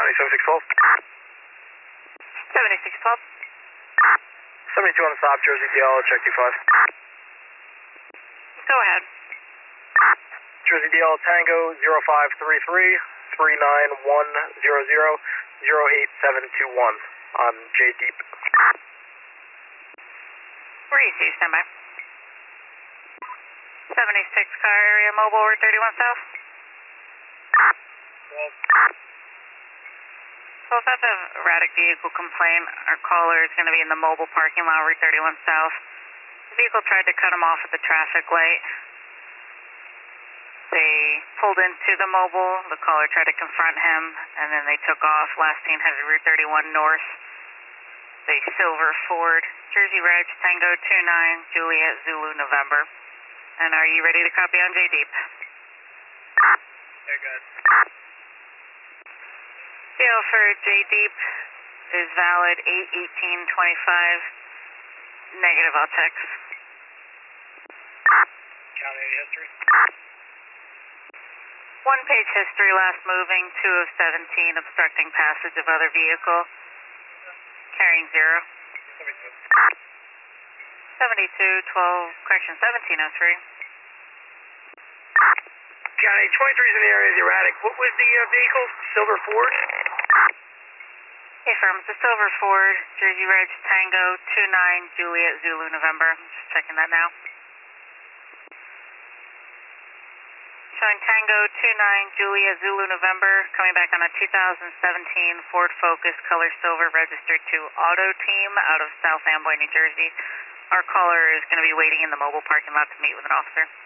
County, 7612. 7612. 72 on the stop, Jersey DL, check 25. Go ahead. Jersey DL Tango 0533 39100 08721 on J Deep. Where are you, see? Stand by. 76 car area mobile, Route 31 South. So if that's an erratic vehicle complaint, our caller is going to be in the mobile parking lot, Route 31 South. The vehicle tried to cut him off at the traffic light. They pulled into the mobile, the caller tried to confront him, and then they took off. Last seen headed Route 31 North. The silver Ford, Jersey Reg, Tango 29, Juliet, Zulu, November. And are you ready to copy on J Deep? Yeah, good. CO for J Deep is valid 8/18/25. Negative, I'll text. County history. One-page history, last moving, 2 of 17, obstructing passage of other vehicle. Carrying 0. 7212, correction, 1703. County 23 is in the area is erratic. What was the vehicle? Silver Ford? Hey, firm, it's a silver Ford, Jersey Reg, Tango 29, Juliet, Zulu, November. Just checking that now. Showing Tango 29, Juliet, Zulu, November, coming back on a 2017 Ford Focus, color silver, registered to Auto Team out of South Amboy, New Jersey. Our caller is going to be waiting in the mobile parking lot to meet with an officer.